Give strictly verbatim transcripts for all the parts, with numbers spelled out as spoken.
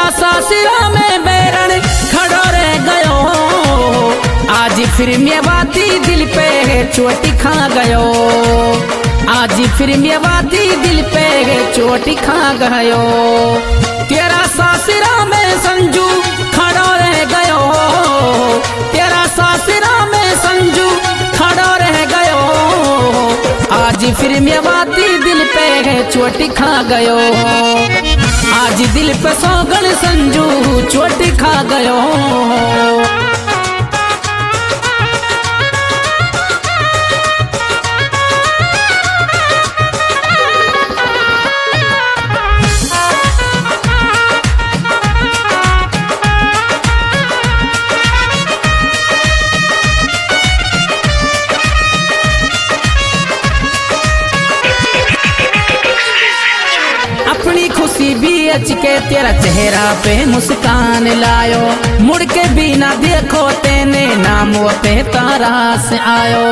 तेरा सासिरा में बैरन खड़ो रह गयो, आज फिर मेवाती दिल पे चोटी खा गयो, आज फिर मेवाती दिल पे चोटी खा गयो। तेरा सासिरा में संजू खड़ो रह गयो, तेरा सासिरा में संजू खड़ो रह गयो, आज फिर मेवाती दिल पे चोटी खा गयो, आज दिल पे सौगन संजू चोटी खा गयो। अपनी खुशी बेच के तेरा चेहरा पे मुस्कान लायो, मुड़ के भी ना देखो तेने नाम पे तारा से आयो।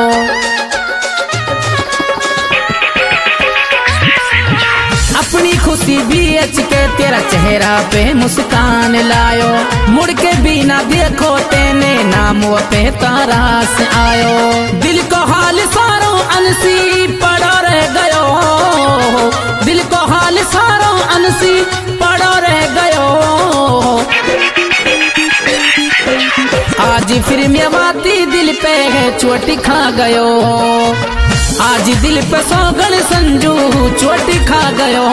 अपनी खुशी बेच के तेरा चेहरा पे मुस्कान लायो, मुड़ के भी ना देखो तेने नाम पे तारा से आयो। दिल को हाल सारो अनसी पड़ा रह गयो, दिल को हाल सारो अनसी पड़ा रह गयो, आज फिर मेवाती दिल पे चोटी खा गयो, आज दिल पे सौगन संजू चोटी खा गयो।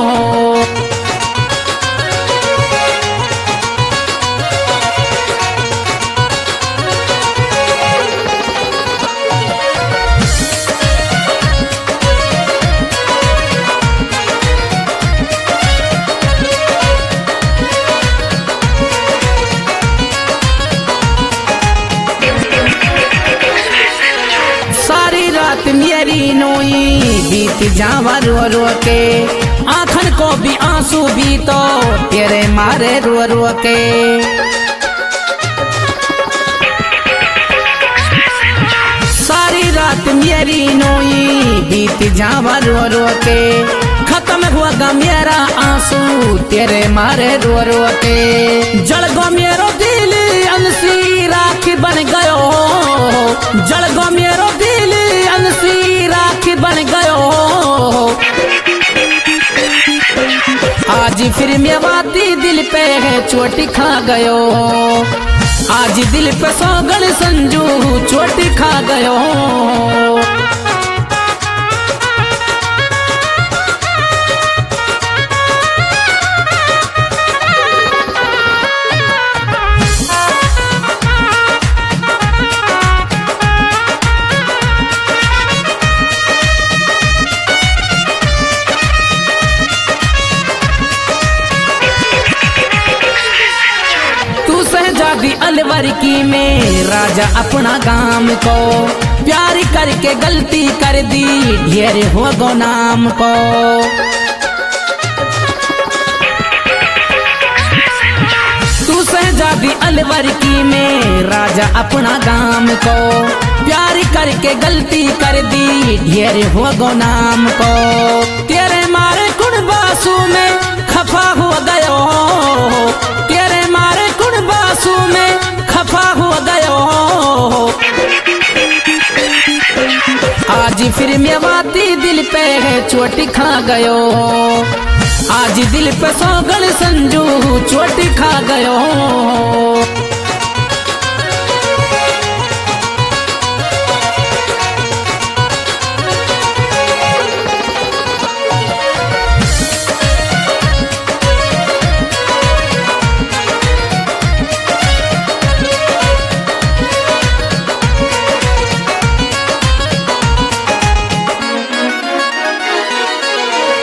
मेरी नोई बीत जावा रो रो के, आँखन को भी आंसू भी तो तेरे मारे रो रो के। सारी रात मेरी नोई बीत जावा रो रो के, खत्म हुआ गा मेरा आंसू तेरे मारे रो रो के। जल गो मेरो दिल अनसी राखी बन गयो, जल गो मेरो दिल अनसी राखी बन गयो, आज फिर मेवाती दिल पे चोटी खा गयो, आज दिल पे सौगन संजू चोटी खा गयो। शहजादी अलवर की में राजा अपना गाम को, प्यार करके गलती कर दी ढेर हो गो नाम को। तू शहजादी अलवर की में राजा अपना गाम को, प्यार करके गलती कर दी ढेर हो गो नाम को। तेरे मारे कुड़बासू में खफा हो गयो, तेरे मारे कुड़बासू में खफा हो गयो, आज फिर मेवाती दिल पे चोटी खा गयो, आज दिल पे सौगन संजू चोटी खा गयो।